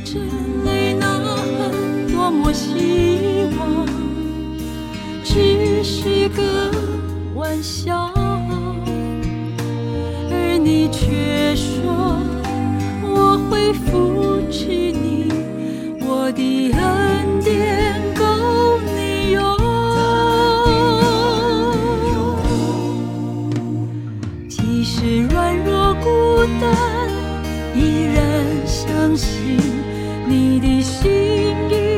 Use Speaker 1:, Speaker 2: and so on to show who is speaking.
Speaker 1: 着泪呐喊，多么希望只是个玩笑，而你却说我会扶持你，我的恩典够你用。即使软弱孤单，依然相信你的心意